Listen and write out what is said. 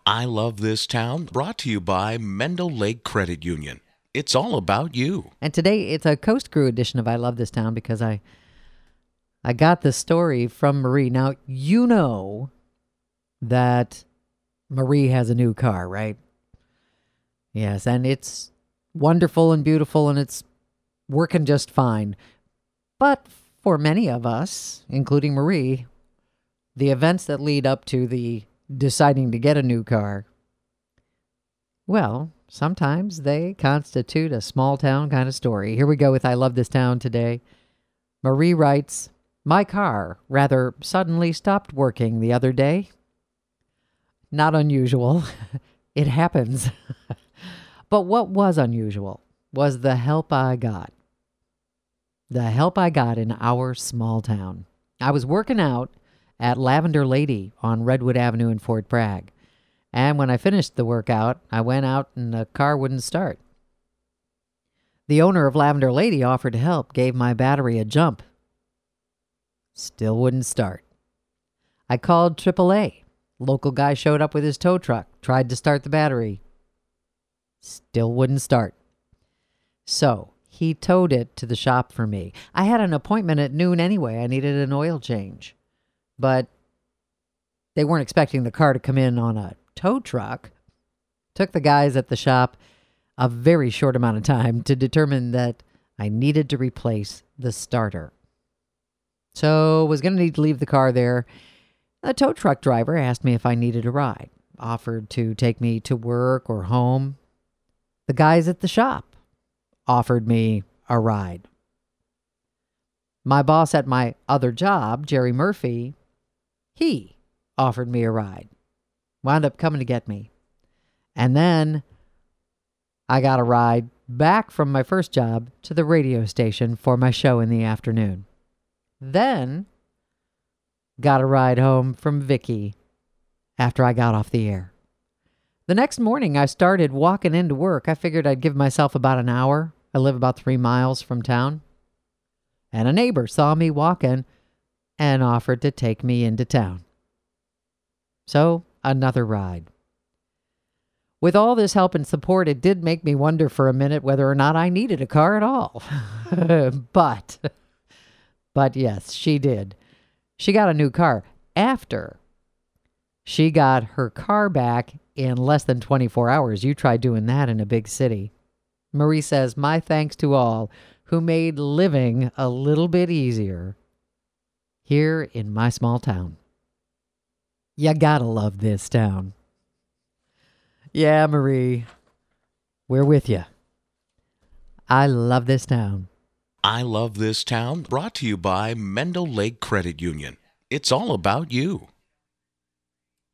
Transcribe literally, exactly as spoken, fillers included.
I Love This Town, brought to you by Mendel Lake Credit Union. It's all about you. And today it's a Coast Crew edition of I Love This Town because I I got the story from Marie. Now, you know that Marie has a new car, right? Yes, and it's wonderful and beautiful and it's working just fine. But for many of us, including Marie, the events that lead up to the deciding to get a new car, well, sometimes they constitute a small town kind of story. Here we go with I Love This Town today. Marie writes, my car rather suddenly stopped working the other day. Not unusual. It happens. But what was unusual was the help I got. The help I got in our small town. I was working out at Lavender Lady on Redwood Avenue in Fort Bragg. And when I finished the workout, I went out and the car wouldn't start. The owner of Lavender Lady offered to help, gave my battery a jump. Still wouldn't start. I called triple A. Local guy showed up with his tow truck, tried to start the battery. Still wouldn't start. So he towed it to the shop for me. I had an appointment at noon anyway. I needed an oil change. But they weren't expecting the car to come in on a tow truck. Took the guys at the shop a very short amount of time to determine that I needed to replace the starter. So was going to need to leave the car there. The tow truck driver asked me if I needed a ride. Offered to take me to work or home. The guys at the shop offered me a ride. My boss at my other job, Jerry Murphy, he offered me a ride. Wound up coming to get me. And then I got a ride back from my first job to the radio station for my show in the afternoon. Then got a ride home from Vicky after I got off the air. The next morning I started walking into work. I figured I'd give myself about an hour. I live about three miles from town. And a neighbor saw me walking and offered to take me into town. So, another ride. With all this help and support, it did make me wonder for a minute whether or not I needed a car at all. but, but yes, she did. She got a new car after she got her car back in less than twenty-four hours. You try doing that in a big city. Marie says, my thanks to all who made living a little bit easier here in my small town. You gotta love this town. Yeah, Marie, we're with you. I love this town. I Love This Town, brought to you by Mendel Lake Credit Union. It's all about you.